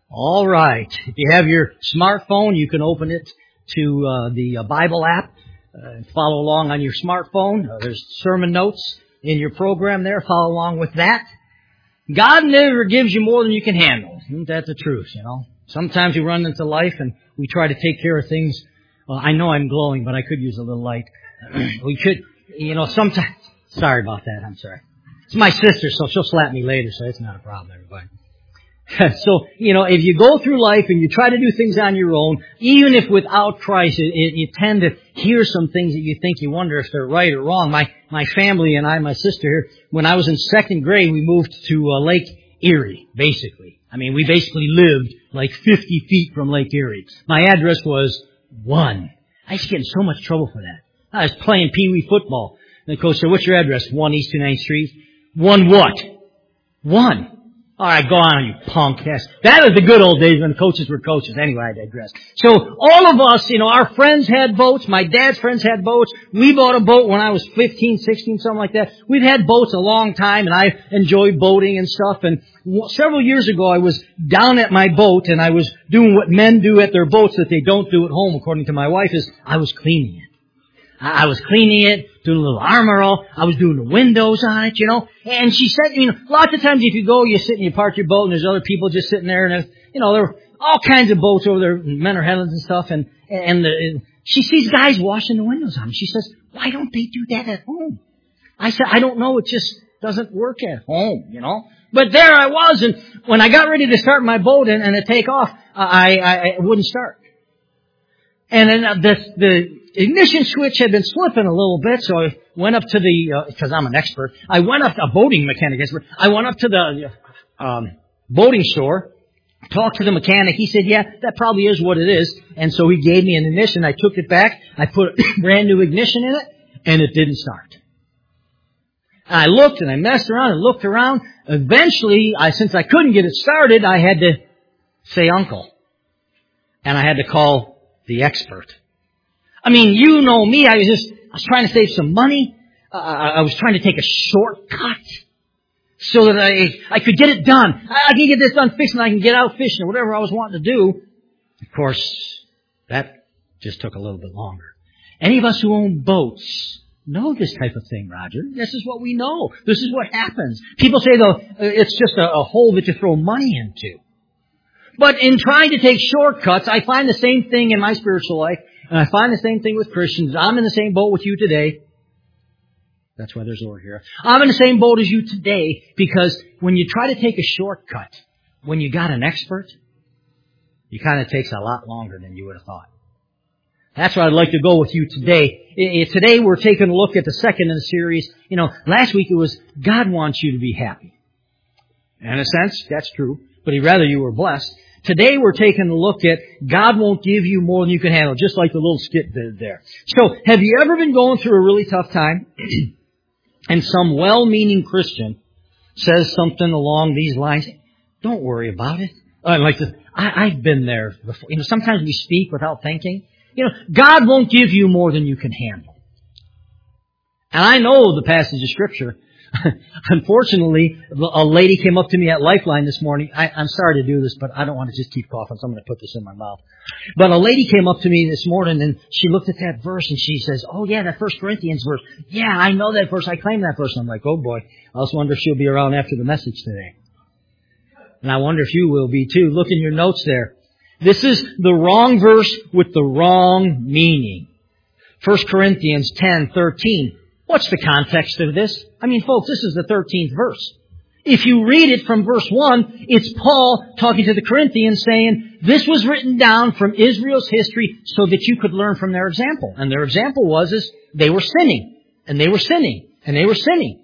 All right. If you have your smartphone, you can open it to the Bible app and follow along on your smartphone. There's sermon notes in your program there. Follow along with that. God never gives you more than you can handle. Isn't that the truth, you know? Sometimes we run into life and we try to take care of things. Well, I know I'm glowing, but I could use a little light. We could, you know, sometimes... Sorry about that. I'm sorry. It's my sister, so she'll slap me later, so it's not a problem, everybody. So, you know, if you go through life and you try to do things on your own, even if without Christ, you tend to hear some things that you think you wonder if they're right or wrong. My family and I, my sister here, when I was in second grade, we moved to Lake Erie, basically. I mean, we basically lived like 50 feet from Lake Erie. My address was 1. I used to get in so much trouble for that. I was playing Pee Wee football. And the coach said, "What's your address?" 1 East 29th Street. 1 what? 1. All right, go on, you punk. Yes. That was the good old days when coaches were coaches. Anyway, I digress. So all of us, you know, our friends had boats. My dad's friends had boats. We bought a boat when I was 15, 16, something like that. We've had boats a long time, and I enjoyed boating and stuff. And several years ago, I was down at my boat, and I was doing what men do at their boats that they don't do at home, according to my wife, is I was cleaning it. I was cleaning it, doing a little armor roll. I was doing the windows on it, you know. And she said, you know, lots of times if you go, you sit and you park your boat and there's other people just sitting there and, you know, there are all kinds of boats over there, men are headlands and stuff. And she sees guys washing the windows on them. She says, "Why don't they do that at home?" I said, "I don't know. It just doesn't work at home, you know." But there I was. And when I got ready to start my boat and to take off, I wouldn't start. And then the ignition switch had been slipping a little bit, so I went up to because I'm an expert, I went up to a boating mechanic expert. I went up to the boating store, talked to the mechanic. He said, "Yeah, that probably is what it is." And so he gave me an ignition. I took it back. I put a brand new ignition in it, and it didn't start. I looked and I messed around and looked around. Eventually, since I couldn't get it started, I had to say uncle. And I had to call the expert. I mean, you know me. I was trying to save some money. I was trying to take a shortcut so that I could get it done. I can get this done fixed and I can get out fishing or whatever I was wanting to do. Of course, that just took a little bit longer. Any of us who own boats know this type of thing, Roger. This is what we know. This is what happens. People say, though, it's just a hole that you throw money into. But in trying to take shortcuts, I find the same thing in my spiritual life, and I find the same thing with Christians. I'm in the same boat with you today. That's why there's Lord here. I'm in the same boat as you today, because when you try to take a shortcut, when you got an expert, it kind of takes a lot longer than you would have thought. That's why I'd like to go with you today. Today we're taking a look at the second in the series. You know, last week it was God wants you to be happy. In a sense, that's true, but He'd rather you were blessed. Today we're taking a look at God won't give you more than you can handle, just like the little skit did there. So, have you ever been going through a really tough time and some well-meaning Christian says something along these lines? Don't worry about it. I've been there before. You know, sometimes we speak without thinking. You know, God won't give you more than you can handle. And I know the passage of Scripture. Unfortunately, a lady came up to me at Lifeline this morning. I'm sorry to do this, but I don't want to just keep coughing, so I'm going to put this in my mouth. But a lady came up to me this morning, and she looked at that verse, and she says, "Oh, yeah, that 1 Corinthians verse. Yeah, I know that verse. I claim that verse." And I'm like, "Oh, boy. I also wonder if she'll be around after the message today." And I wonder if you will be, too. Look in your notes there. This is the wrong verse with the wrong meaning. 1 Corinthians 10:13. What's the context of this? I mean, folks, this is the 13th verse. If you read it from verse 1, it's Paul talking to the Corinthians saying, this was written down from Israel's history so that you could learn from their example. And their example was they were sinning, and they were sinning, and they were sinning.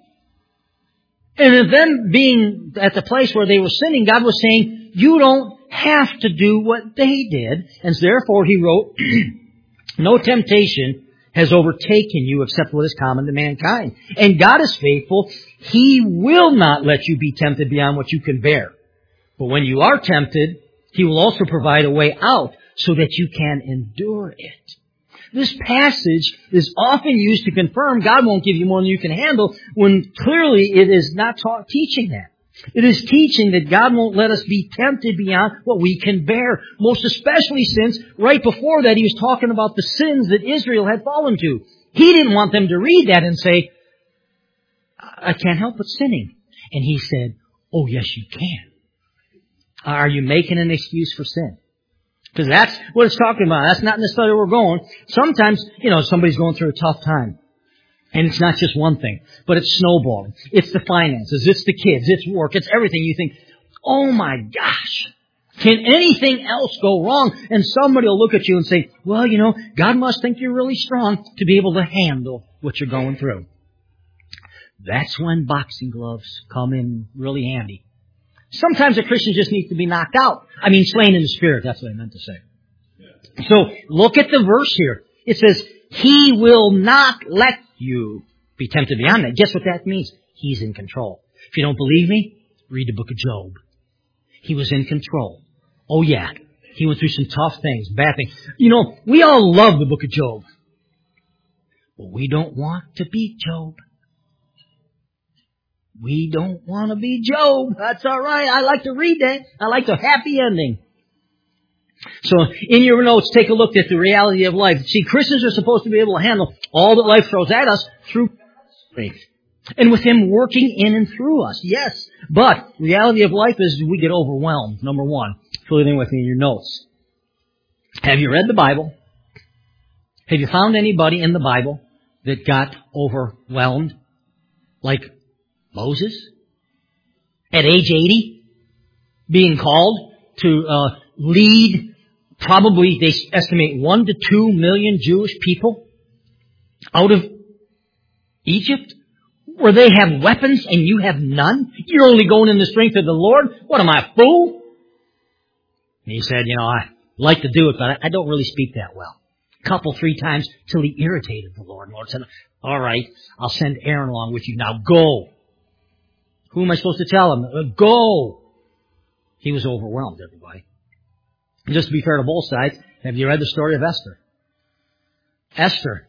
And them being at the place where they were sinning, God was saying, you don't have to do what they did. And therefore, He wrote, no temptation has overtaken you except what is common to mankind. And God is faithful. He will not let you be tempted beyond what you can bear. But when you are tempted, He will also provide a way out so that you can endure it. This passage is often used to confirm God won't give you more than you can handle, when clearly it is not teaching that. It is teaching that God won't let us be tempted beyond what we can bear. Most especially since right before that He was talking about the sins that Israel had fallen to. He didn't want them to read that and say, I can't help but sinning. And He said, oh yes you can. Are you making an excuse for sin? Because that's what it's talking about. That's not necessarily where we're going. Sometimes, somebody's going through a tough time. And it's not just one thing, but it's snowballing. It's the finances, it's the kids, it's work, it's everything. You think, oh my gosh, can anything else go wrong? And somebody will look at you and say, well, God must think you're really strong to be able to handle what you're going through. That's when boxing gloves come in really handy. Sometimes a Christian just needs to be knocked out. Slain in the Spirit. That's what I meant to say. So, look at the verse here. It says, He will not let you be tempted beyond that. Guess what that means? He's in control. If you don't believe me, read the book of Job. He was in control. Oh yeah. He went through some tough things, bad things. We all love the book of Job. But we don't want to be Job. We don't want to be Job. That's all right. I like to read that. I like the happy ending. So in your notes, take a look at the reality of life. See, Christians are supposed to be able to handle all that life throws at us through faith. And with Him working in and through us. Yes. But reality of life is we get overwhelmed. Number one. Fill it in with me in your notes. Have you read the Bible? Have you found anybody in the Bible that got overwhelmed? Like Moses? At age 80? Being called to lead, probably they estimate 1 to 2 million Jewish people out of Egypt, where they have weapons and you have none. You're only going in the strength of the Lord. What am I, a fool? And he said, I like to do it, but I don't really speak that well. 3 times till he irritated the Lord. The Lord said, all right, I'll send Aaron along with you. Now go. Who am I supposed to tell him? Go. He was overwhelmed, everybody. Just to be fair to both sides, have you read the story of Esther? Esther,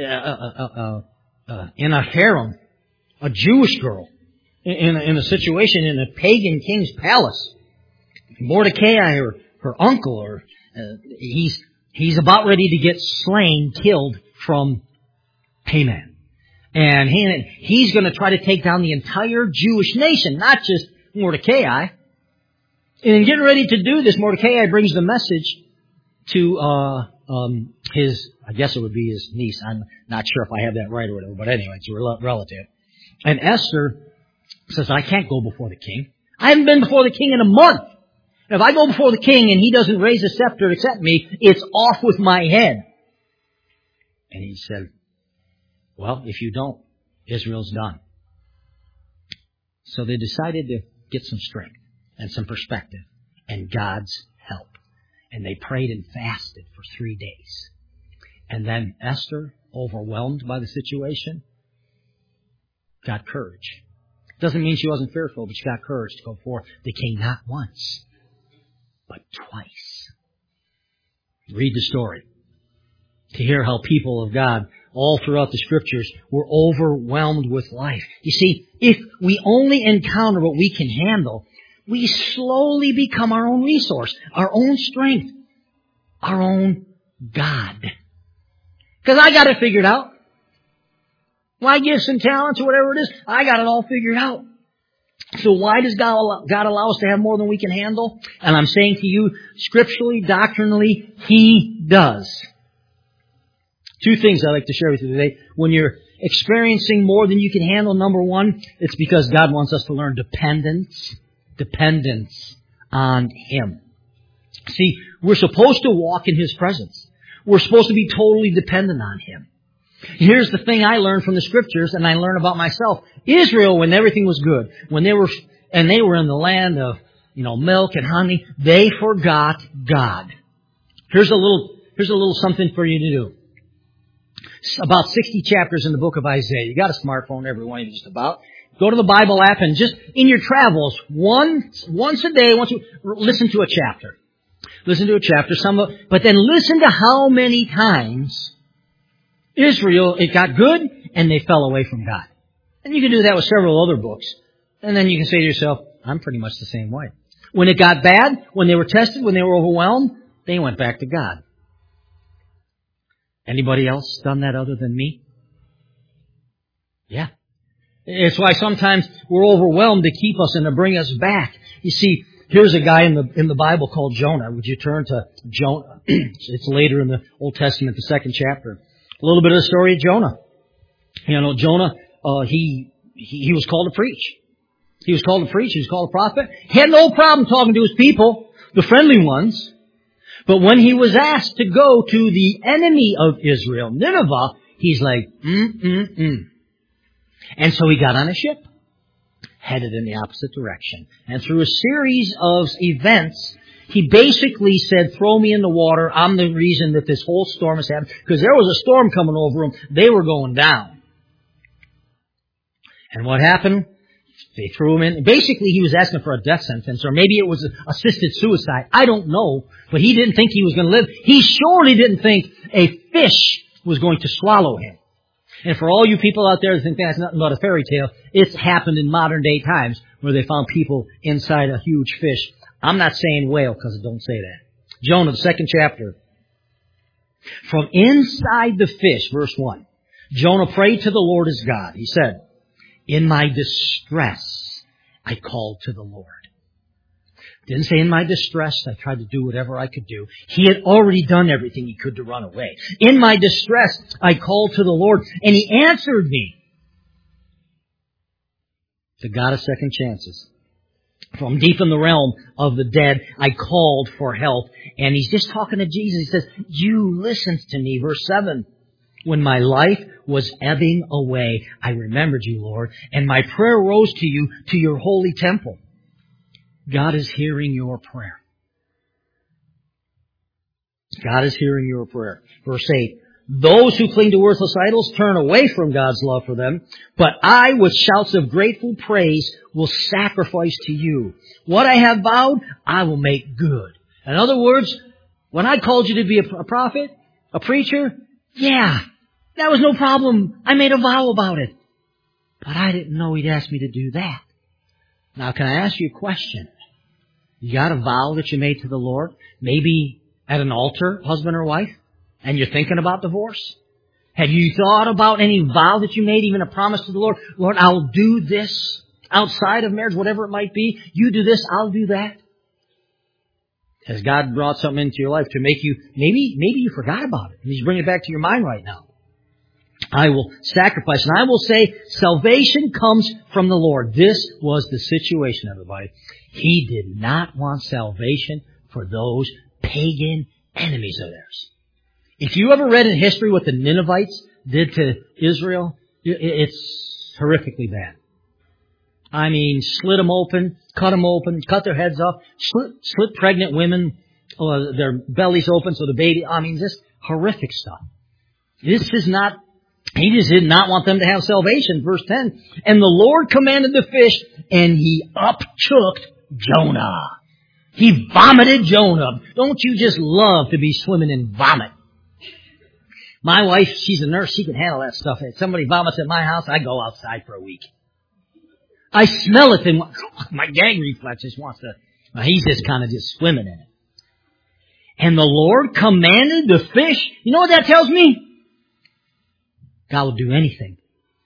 in a harem, a Jewish girl, in a situation in a pagan king's palace. Mordecai, her uncle, he's about ready to get slain, killed from Haman. And he's going to try to take down the entire Jewish nation, not just Mordecai. And in getting ready to do this, Mordecai brings the message to his, I guess it would be his niece. I'm not sure if I have that right or whatever, but anyway, it's a relative. And Esther says, I can't go before the king. I haven't been before the king in a month. And if I go before the king and he doesn't raise a scepter to accept me, it's off with my head. And he said, well, if you don't, Israel's done. So they decided to get some strength and some perspective and God's help. And they prayed and fasted for 3 days. And then Esther, overwhelmed by the situation, got courage. Doesn't mean she wasn't fearful, but she got courage to go before the king not once, but twice. Read the story to hear how people of God all throughout the Scriptures were overwhelmed with life. You see, if we only encounter what we can handle, we slowly become our own resource, our own strength, our own God. Because I got it figured out. My gifts and talents or whatever it is, I got it all figured out. So why does God allow us to have more than we can handle? And I'm saying to you, scripturally, doctrinally, He does. 2 things I'd like to share with you today. When you're experiencing more than you can handle, number one, it's because God wants us to learn dependence on Him. See, we're supposed to walk in His presence. We're supposed to be totally dependent on Him. Here's the thing I learned from the Scriptures, and I learned about myself. Israel, when everything was good, when they were in the land of, milk and honey, they forgot God. Here's a little something for you to do. About 60 chapters in the book of Isaiah. You got a smartphone, every one of you just about. Go to the Bible app and just in your travels, once a day, listen to a chapter. Listen to a chapter, but then listen to how many times Israel, it got good and they fell away from God. And you can do that with several other books. And then you can say to yourself, I'm pretty much the same way. When it got bad, when they were tested, when they were overwhelmed, they went back to God. Anybody else done that other than me? Yeah. It's why sometimes we're overwhelmed to keep us and to bring us back. You see, here's a guy in the Bible called Jonah. Would you turn to Jonah? It's later in the Old Testament, the 2nd chapter. A little bit of the story of Jonah. You know, Jonah, he was called to preach. He was called to preach. He was called a prophet. He had no problem talking to his people, the friendly ones. But when he was asked to go to the enemy of Israel, Nineveh, he's like, And so he got on a ship, headed in the opposite direction. And through a series of events, he basically said, throw me in the water. I'm the reason that this whole storm is happening. Because there was a storm coming over them. They were going down. And what happened? They threw him in. Basically, he was asking for a death sentence, or maybe it was assisted suicide. I don't know. But he didn't think he was going to live. He surely didn't think a fish was going to swallow him. And for all you people out there that think that's nothing but a fairy tale, it's happened in modern day times where they found people inside a huge fish. I'm not saying whale because it don't say that. Jonah, the 2nd chapter. From inside the fish, verse 1, Jonah prayed to the Lord his God. He said, in my distress, I called to the Lord. Didn't say in my distress, I tried to do whatever I could do. He had already done everything he could to run away. In my distress, I called to the Lord, and He answered me. The God of second chances. From deep in the realm of the dead, I called for help. And He's just talking to Jesus. He says, you listened to me. Verse 7. When my life was ebbing away, I remembered you, Lord, and my prayer rose to you, to your holy temple. God is hearing your prayer. God is hearing your prayer. Verse 8. Those who cling to worthless idols turn away from God's love for them, but I, with shouts of grateful praise, will sacrifice to you. What I have vowed, I will make good. In other words, when I called you to be a prophet, a preacher, yeah, that was no problem. I made a vow about it. But I didn't know He'd ask me to do that. Now, can I ask you a question? You got a vow that you made to the Lord? Maybe at an altar, husband or wife? And you're thinking about divorce? Have you thought about any vow that you made, even a promise to the Lord? Lord, I'll do this outside of marriage, whatever it might be. You do this, I'll do that. Has God brought something into your life to make you, maybe you forgot about it. He's bringing it back to your mind right now. I will sacrifice. And I will say, salvation comes from the Lord. This was the situation, everybody. He did not want salvation for those pagan enemies of theirs. If you ever read in history what the Ninevites did to Israel, it's horrifically bad. I mean, slit them open, cut their heads off, slit pregnant women, their bellies open so the baby, just horrific stuff. He just did not want them to have salvation. Verse 10, and the Lord commanded the fish, and He upchooked Jonah. He vomited Jonah. Don't you just love to be swimming in vomit? My wife, she's a nurse, she can handle that stuff. If somebody vomits at my house, I go outside for a week. I smell it, and my gag reflex just wants to, he's just kind of just swimming in it. And the Lord commanded the fish. You know what that tells me? God will do anything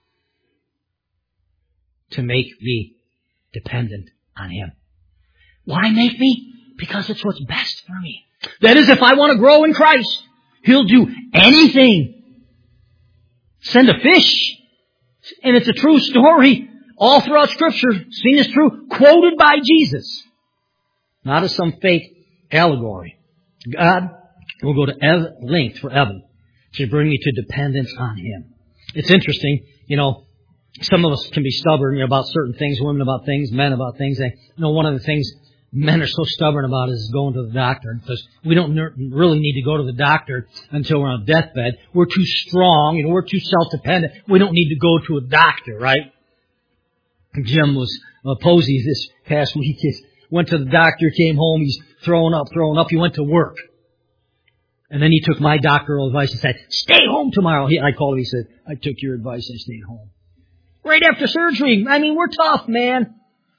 to make me dependent on Him. Why make me? Because it's what's best for me. That is, if I want to grow in Christ, He'll do anything. Send a fish. And it's a true story. All throughout Scripture, seen as true, quoted by Jesus. Not as some fake allegory. God will go to length for Evan to bring me to dependence on Him. It's interesting, some of us can be stubborn about certain things, women about things, men about things. One of the things men are so stubborn about is going to the doctor, because we don't really need to go to the doctor until we're on a deathbed. We're too strong, we're too self-dependent. We don't need to go to a doctor, right? Jim was Posey this past week. He went to the doctor, came home, he's throwing up. He went to work. And then he took my doctoral advice and said, stay home tomorrow. I called him, he said, I took your advice and stayed home. Right after surgery. We're tough, man.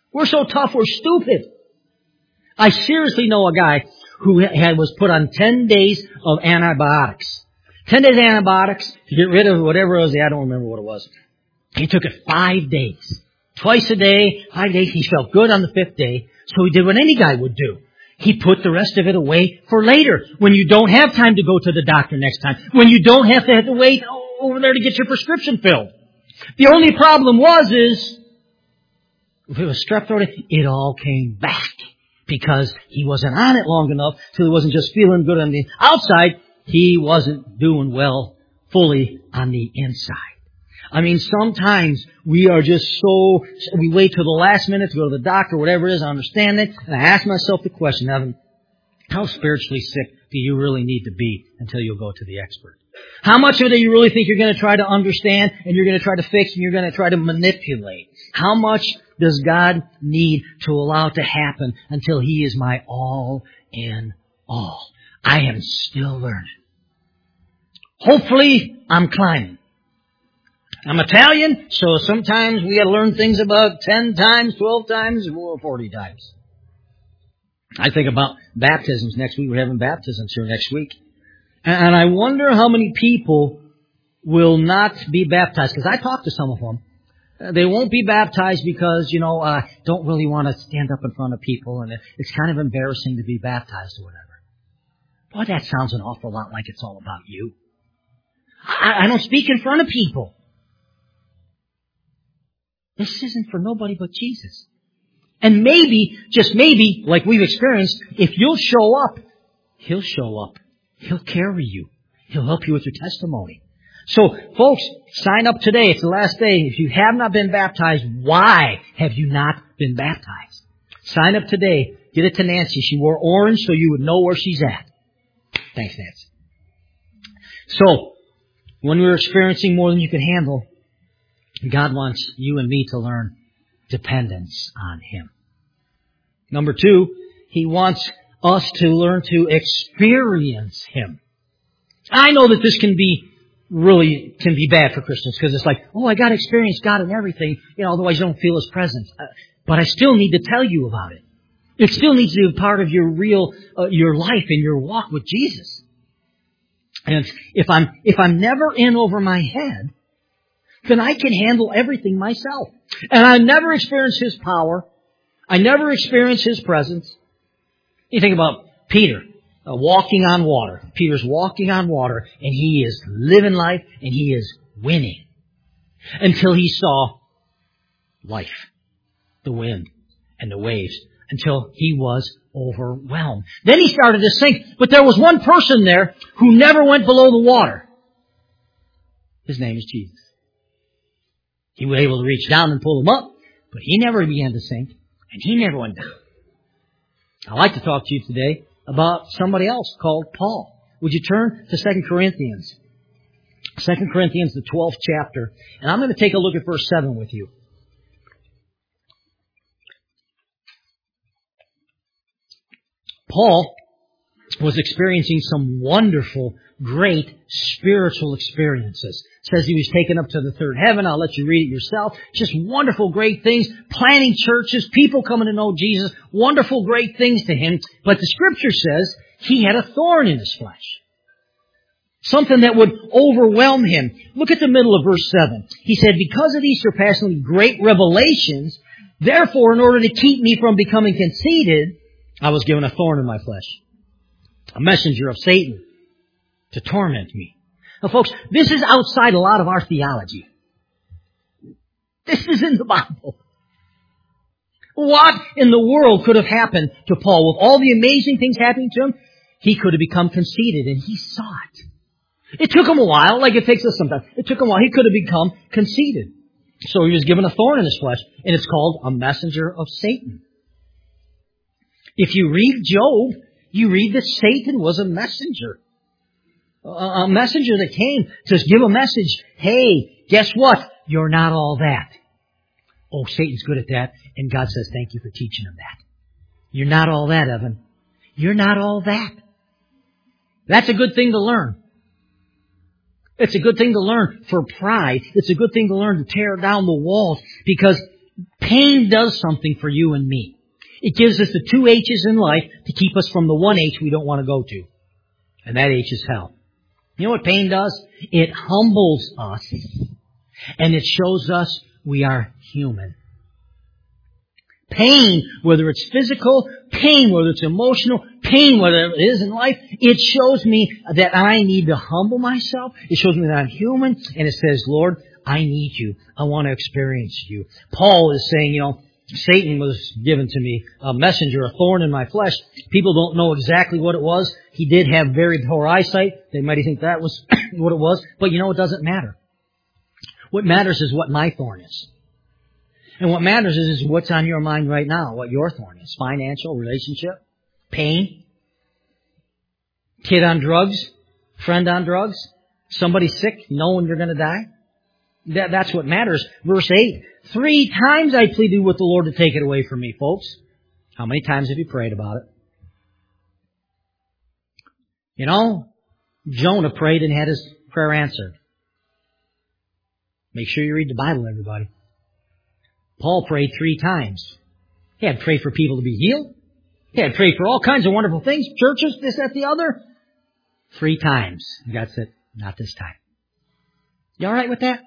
We're so tough, we're stupid. I seriously know a guy who was put on 10 days of antibiotics. 10 days of antibiotics to get rid of whatever it was. I don't remember what it was. He took it 5 days. Twice a day, 5 days. He felt good on the 5th day. So he did what any guy would do. He put the rest of it away for later, when you don't have time to go to the doctor next time, when you don't have to wait over there to get your prescription filled. The only problem is, if it was strep throat, it all came back because he wasn't on it long enough, so he wasn't just feeling good on the outside, he wasn't doing well fully on the inside. I mean, sometimes we are just we wait till the last minute to go to the doctor, whatever it is, I understand it, and I ask myself the question, Evan, how spiritually sick do you really need to be until you'll go to the expert? How much of it do you really think you're going to try to understand, and you're going to try to fix, and you're going to try to manipulate? How much does God need to allow to happen until He is my all in all? I am still learning. Hopefully, I'm climbing. I'm Italian, so sometimes we got to learn things about 10 times, 12 times, or 40 times. I think about baptisms next week. We're having baptisms here next week. And I wonder how many people will not be baptized. Because I talked to some of them. They won't be baptized because, don't really want to stand up in front of people. And it's kind of embarrassing to be baptized or whatever. Boy, that sounds an awful lot like it's all about you. I don't speak in front of people. This isn't for nobody but Jesus. And maybe, just maybe, like we've experienced, if you'll show up, He'll show up. He'll carry you. He'll help you with your testimony. So, folks, sign up today. It's the last day. If you have not been baptized, why have you not been baptized? Sign up today. Get it to Nancy. She wore orange so you would know where she's at. Thanks, Nancy. So, when we're experiencing more than you can handle, God wants you and me to learn dependence on Him. Number 2, He wants us to learn to experience Him. I know that this can be bad for Christians because it's like, I got to experience God in everything, otherwise you don't feel His presence. But I still need to tell you about it. It still needs to be a part of your your life and your walk with Jesus. And if I'm never in over my head, then I can handle everything myself. And I never experience His power. I never experience His presence. You think about Peter walking on water. Peter's walking on water, and he is living life, and he is winning. Until he saw life, the wind, and the waves, until he was overwhelmed. Then he started to sink, but there was one person there who never went below the water. His name is Jesus. He was able to reach down and pull him up, but he never began to sink, and he never went down. I'd like to talk to you today about somebody else called Paul. Would you turn to 2 Corinthians? 2 Corinthians, the 12th chapter. And I'm going to take a look at verse 7 with you. Paul was experiencing some wonderful, great spiritual experiences. It says he was taken up to the third heaven. I'll let you read it yourself. Just wonderful, great things. Planting churches, people coming to know Jesus. Wonderful, great things to him. But the Scripture says he had a thorn in his flesh. Something that would overwhelm him. Look at the middle of verse 7. He said, because of these surpassingly great revelations, therefore, in order to keep me from becoming conceited, I was given a thorn in my flesh. A messenger of Satan to torment me. Now, folks, this is outside a lot of our theology. This is in the Bible. What in the world could have happened to Paul? With all the amazing things happening to him, he could have become conceited, and he saw it. It took him a while, like it takes us sometimes. It took him a while. He could have become conceited. So he was given a thorn in his flesh, and it's called a messenger of Satan. If you read Job, you read that Satan was a messenger. A messenger that came to give a message. Hey, guess what? You're not all that. Oh, Satan's good at that. And God says, thank you for teaching him that. You're not all that, Evan. You're not all that. That's a good thing to learn. It's a good thing to learn for pride. It's a good thing to learn to tear down the walls. Because Pain does something for you and me. It gives us the 2 H's in life to keep us from the 1 H we don't want to go to. And that H is hell. You know what pain does? It humbles us. And it shows us we are human. Pain, whether it's physical, pain, whether it's emotional, pain, whether it is in life, it shows me that I need to humble myself. It shows me that I'm human. And it says, Lord, I need you. I want to experience you. Paul is saying, Satan was given to me, a messenger, a thorn in my flesh. People don't know exactly what it was. He did have very poor eyesight. They might think that was what it was. But it doesn't matter. What matters is what my thorn is. And what matters is what's on your mind right now, what your thorn is. Financial, relationship, pain, kid on drugs, friend on drugs, somebody sick, knowing you're going to die. That's what matters. Verse 8, 3 times I pleaded with the Lord to take it away from me, folks. How many times have you prayed about it? Jonah prayed and had his prayer answered. Make sure you read the Bible, everybody. Paul prayed 3 times. He had prayed for people to be healed. He had prayed for all kinds of wonderful things, churches, this, that, the other. 3 times. God said, not this time. You all right with that?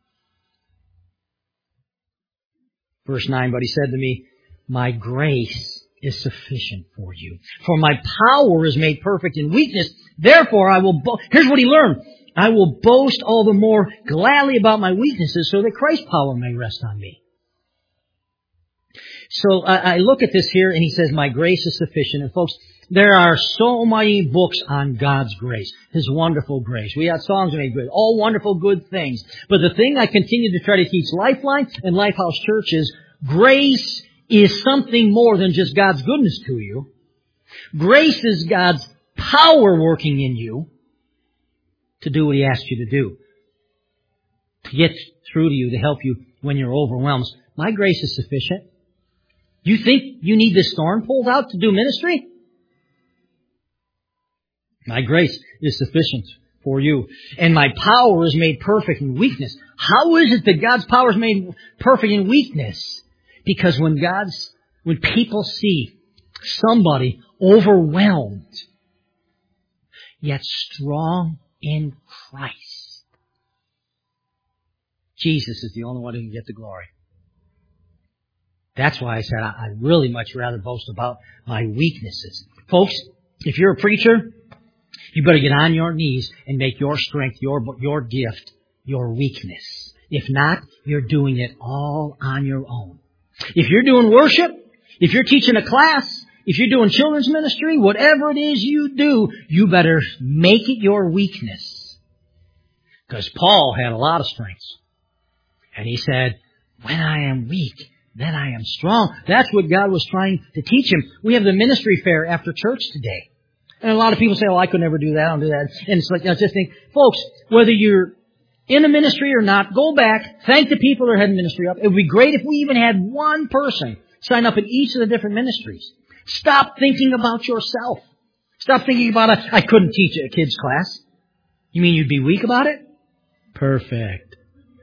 Verse 9, but he said to me, my grace is sufficient for you. For my power is made perfect in weakness. Therefore I will here's what he learned. I will boast all the more gladly about my weaknesses so that Christ's power may rest on me. So I look at this here and he says, my grace is sufficient. And folks, there are so many books on God's grace, His wonderful grace. We have songs made good, all wonderful good things. But the thing I continue to try to teach Lifeline and Lifehouse Church is grace is something more than just God's goodness to you. Grace is God's power working in you to do what He asks you to do. To get through to you, to help you when you're overwhelmed. My grace is sufficient. You think you need this thorn pulled out to do ministry? My grace is sufficient for you. And my power is made perfect in weakness. How is it that God's power is made perfect in weakness? Because when people see somebody overwhelmed, yet strong in Christ, Jesus is the only one who can get the glory. That's why I said I'd really much rather boast about my weaknesses. Folks, if you're a preacher, you better get on your knees and make your strength, your gift, your weakness. If not, you're doing it all on your own. If you're doing worship, if you're teaching a class, if you're doing children's ministry, whatever it is you do, you better make it your weakness. Because Paul had a lot of strengths. And he said, when I am weak, then I am strong. That's what God was trying to teach him. We have the ministry fair after church today. And a lot of people say, I could never do that, I don't do that. And it's like, I just think, folks, whether you're in a ministry or not, go back, thank the people that are heading ministry up. It would be great if we even had one person sign up in each of the different ministries. Stop thinking about yourself. Stop thinking about, I couldn't teach a kid's class. You mean you'd be weak about it? Perfect.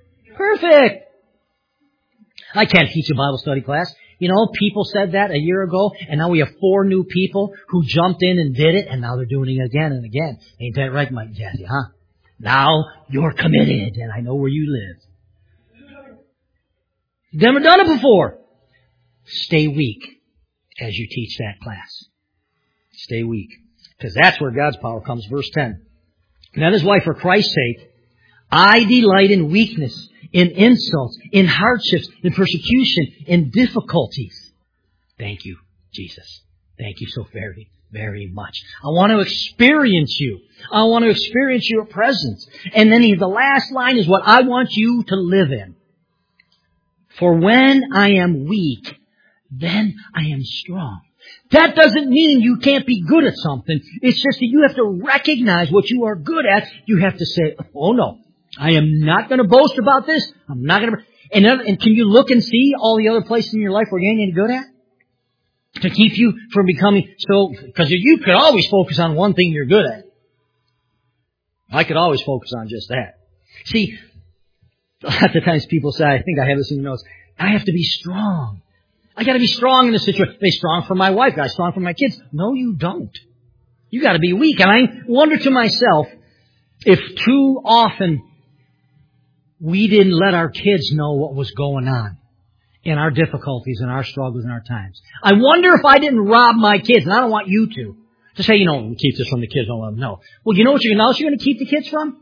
I can't teach a Bible study class. People said that a year ago, and now we have 4 new people who jumped in and did it, and now they're doing it again and again. Ain't that right, Mike Jazzy, huh? Now you're committed, and I know where you live. You've never done it before. Stay weak as you teach that class. Stay weak. Because that's where God's power comes. Verse 10. And that is why, for Christ's sake, I delight in weakness, in insults, in hardships, in persecution, in difficulties. Thank you, Jesus. Thank you so very, very much. I want to experience you. I want to experience your presence. And then the last line is what I want you to live in. For when I am weak, then I am strong. That doesn't mean you can't be good at something. It's just that you have to recognize what you are good at. You have to say, oh no. I am not going to boast about this. I'm not going to. And can you look and see all the other places in your life where you ain't any good at? To keep you from becoming so, because you could always focus on one thing you're good at. I could always focus on just that. See, a lot of times people say, I think I have this in the notes, I have to be strong. I got to be strong in this situation. Be strong for my wife. Got strong for my kids. No, you don't. You got to be weak. And I wonder to myself if too often we didn't let our kids know what was going on in our difficulties and our struggles and our times. I wonder if I didn't rob my kids, and I don't want you to say, keep this from the kids, don't let them know. Well, you know what you're going to keep the kids from?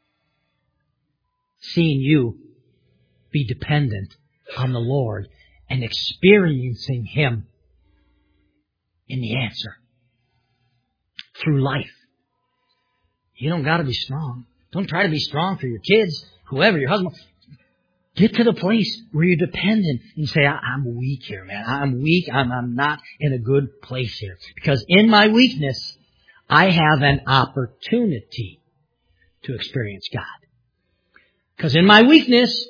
Seeing you be dependent on the Lord and experiencing Him in the answer through life. You don't got to be strong. Don't try to be strong for your kids, whoever, your husband. Get to the place where you're dependent and say, I'm weak here, man. I'm weak. I'm not in a good place here. Because in my weakness, I have an opportunity to experience God. Because in my weakness,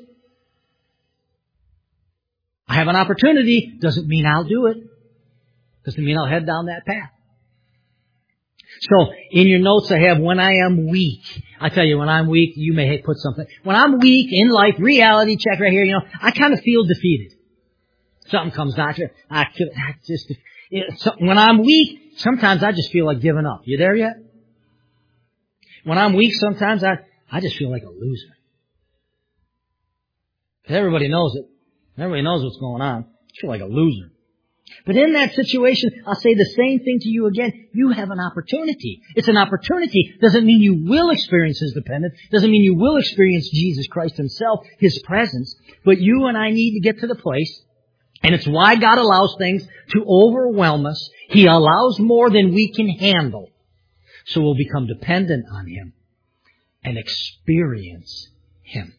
I have an opportunity. Doesn't mean I'll do it. Doesn't mean I'll head down that path. So, in your notes I have, when I am weak. I tell you, when I'm weak, you may put something. When I'm weak in life, reality check right here, I kind of feel defeated. Something comes down to it. When I'm weak, sometimes I just feel like giving up. You there yet? When I'm weak, sometimes I just feel like a loser. Everybody knows it. Everybody knows what's going on. I feel like a loser. But in that situation, I'll say the same thing to you again. You have an opportunity. It's an opportunity. Doesn't mean you will experience His dependence. Doesn't mean you will experience Jesus Christ Himself, His presence. But you and I need to get to the place, and it's why God allows things to overwhelm us. He allows more than we can handle. So we'll become dependent on Him and experience Him.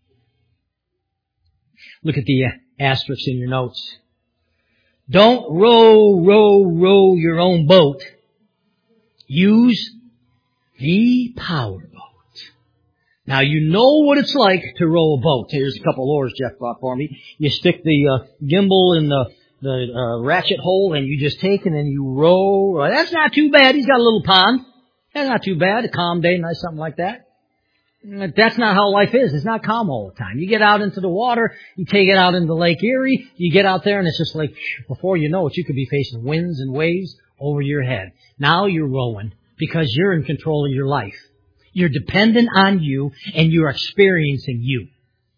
Look at the asterisks in your notes. Don't row your own boat. Use the power boat. Now you know what it's like to row a boat. Here's a couple oars Jeff bought for me. You stick the gimbal in the ratchet hole and you just take it and you row. That's not too bad. He's got a little pond. That's not too bad. A calm day, nice something like that. That's not how life is. It's not calm all the time. You get out into the water, you take it out into Lake Erie, you get out there and it's just like, before you know it, you could be facing winds and waves over your head. Now you're rowing because you're in control of your life. You're dependent on you and you're experiencing you.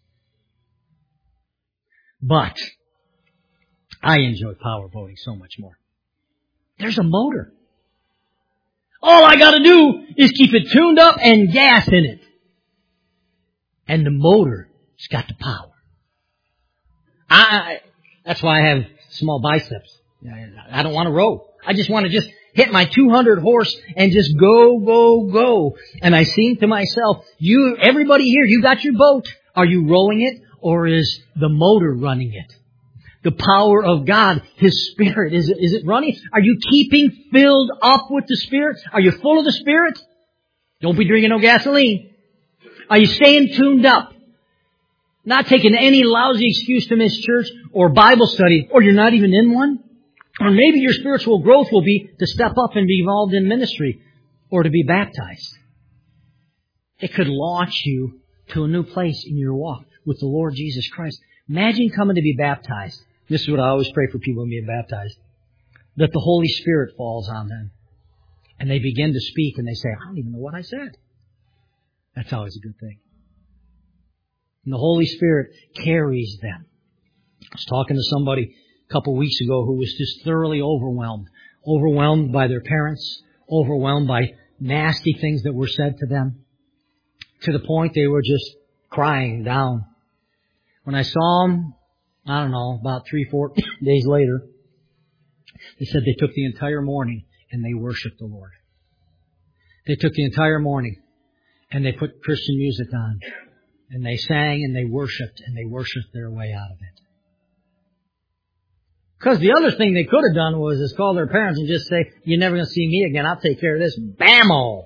But I enjoy power boating so much more. There's a motor. All I gotta do is keep it tuned up and gas in it. And the motor's got the power. That's why I have small biceps. I don't want to row. I just want to hit my 200 horse and just go. And I think to myself, everybody here, you got your boat. Are you rowing it or is the motor running it? The power of God, His Spirit, is it running? Are you keeping filled up with the Spirit? Are you full of the Spirit? Don't be drinking no gasoline. Are you staying tuned up? Not taking any lousy excuse to miss church or Bible study, or you're not even in one? Or maybe your spiritual growth will be to step up and be involved in ministry or to be baptized. It could launch you to a new place in your walk with the Lord Jesus Christ. Imagine coming to be baptized. This is what I always pray for people being baptized. That the Holy Spirit falls on them. And they begin to speak and they say, I don't even know what I said. That's always a good thing. And the Holy Spirit carries them. I was talking to somebody a couple of weeks ago who was just thoroughly overwhelmed. Overwhelmed by their parents. Overwhelmed by nasty things that were said to them. To the point they were just crying down. When I saw them, I don't know, about 3-4 days later, they said they took the entire morning and they worshiped the Lord. They took the entire morning and they put Christian music on. And they sang and they worshiped their way out of it. Because the other thing they could have done was just call their parents and just say, you're never going to see me again, I'll take care of this. Bam-o!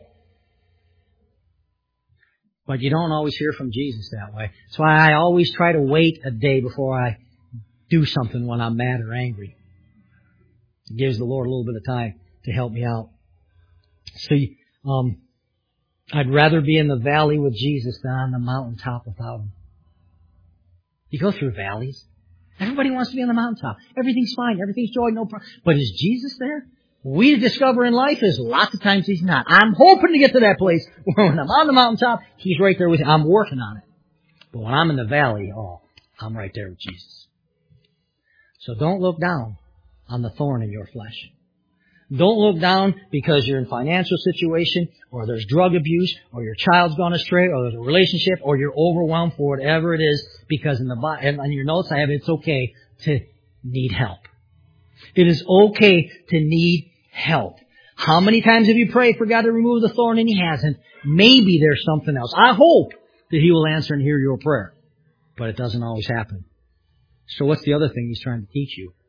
But you don't always hear from Jesus that way. That's why I always try to wait a day before I do something when I'm mad or angry. It gives the Lord a little bit of time to help me out. See, I'd rather be in the valley with Jesus than on the mountaintop without Him. You go through valleys. Everybody wants to be on the mountaintop. Everything's fine. Everything's joy, no problem. But is Jesus there? We discover in life is lots of times He's not. I'm hoping to get to that place where when I'm on the mountaintop, He's right there with me. I'm working on it. But when I'm in the valley, I'm right there with Jesus. So don't look down on the thorn in your flesh. Don't look down because you're in a financial situation, or there's drug abuse, or your child's gone astray, or there's a relationship, or you're overwhelmed for whatever it is, because and on your notes I have it's okay to need help. It is okay to need help. How many times have you prayed for God to remove the thorn and He hasn't? Maybe there's something else. I hope that He will answer and hear your prayer. But it doesn't always happen. So what's the other thing He's trying to teach you?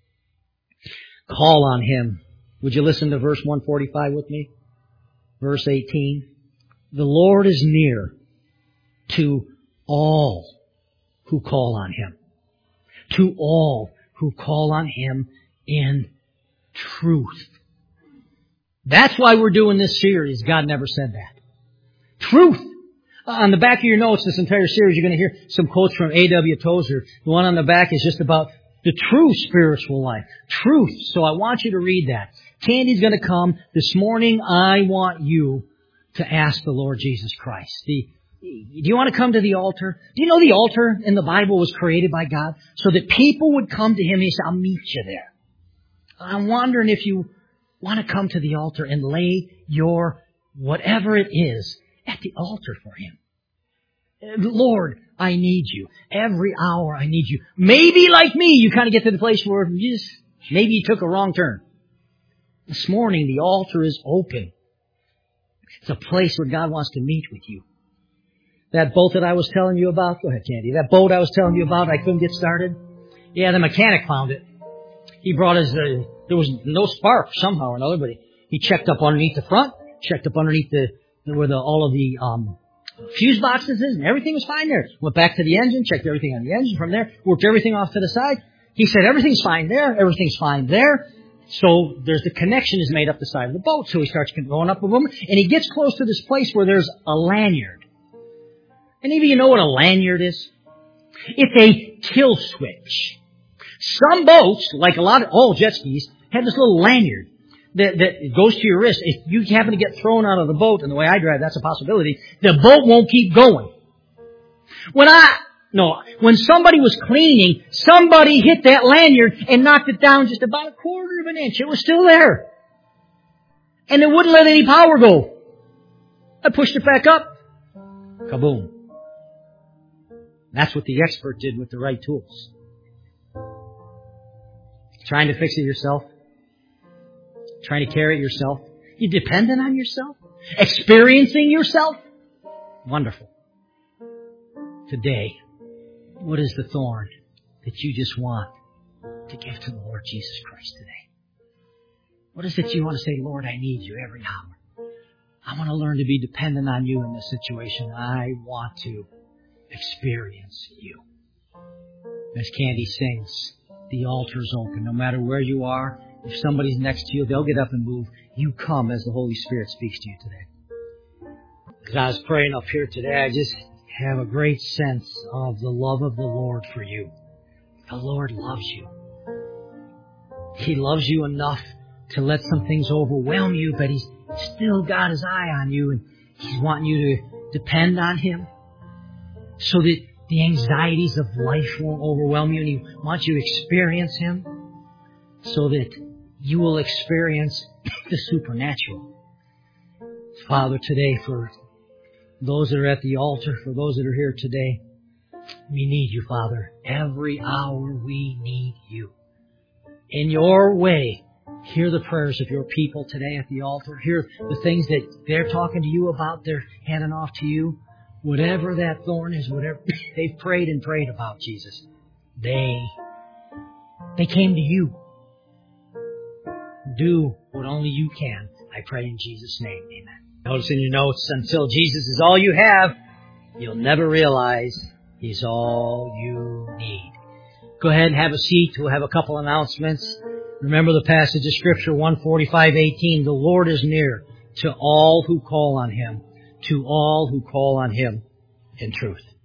Call on Him. Would you listen to verse 145 with me? Verse 18. The Lord is near to all who call on Him. To all who call on Him in truth. That's why we're doing this series. God never said that. Truth. On the back of your notes, this entire series, you're going to hear some quotes from A.W. Tozer. The one on the back is just about the true spiritual life. Truth. So I want you to read that. Candy's going to come. This morning, I want you to ask the Lord Jesus Christ. Do you want to come to the altar? Do you know the altar in the Bible was created by God so that people would come to Him? He said, I'll meet you there. I'm wondering if you want to come to the altar and lay your whatever it is at the altar for Him. Lord, I need you. Every hour I need you. Maybe like me, you kind of get to the place where maybe you took a wrong turn. This morning, the altar is open. It's a place where God wants to meet with you. That boat that I was telling you about, go ahead, Candy. That boat I was telling you about, I couldn't get started. Yeah, the mechanic found it. He brought there was no spark somehow or another, but he checked up underneath the front, checked up underneath where all of the fuse boxes is, and everything was fine there. Went back to the engine, checked everything on the engine from there, worked everything off to the side. He said, everything's fine there, everything's fine there. So there's the connection is made up the side of the boat. So he starts going up a woman, and he gets close to this place where there's a lanyard. Any of you know what a lanyard is? It's a kill switch. Some boats, like all jet skis, have this little lanyard that goes to your wrist. If you happen to get thrown out of the boat, and the way I drive, that's a possibility, the boat won't keep going. When somebody was cleaning, somebody hit that lanyard and knocked it down just about a quarter of an inch. It was still there. And it wouldn't let any power go. I pushed it back up. Kaboom. That's what the expert did with the right tools. Trying to fix it yourself. Trying to carry it yourself. You're dependent on yourself. Experiencing yourself. Wonderful. Today, what is the thorn that you just want to give to the Lord Jesus Christ today? What is it you want to say, Lord, I need you every hour. I want to learn to be dependent on you in this situation. I want to experience you. As Candy sings, the altar's open. No matter where you are, if somebody's next to you, they'll get up and move. You come as the Holy Spirit speaks to you today. As I was praying up here today, I just have a great sense of the love of the Lord for you. The Lord loves you. He loves you enough to let some things overwhelm you, but He's still got His eye on you, and He's wanting you to depend on Him so that the anxieties of life won't overwhelm you, and He wants you to experience Him so that you will experience the supernatural. Father, today, for those that are at the altar, for those that are here today, we need you, Father. Every hour we need you. In your way, hear the prayers of your people today at the altar. Hear the things that they're talking to you about, they're handing off to you. Whatever that thorn is, whatever they've prayed and prayed about, Jesus, they came to you. Do what only you can. I pray in Jesus' name. Amen. Notice in your notes, until Jesus is all you have, you'll never realize He's all you need. Go ahead and have a seat. We'll have a couple announcements. Remember the passage of Scripture, 145:18. The Lord is near to all who call on Him. To all who call on Him in truth.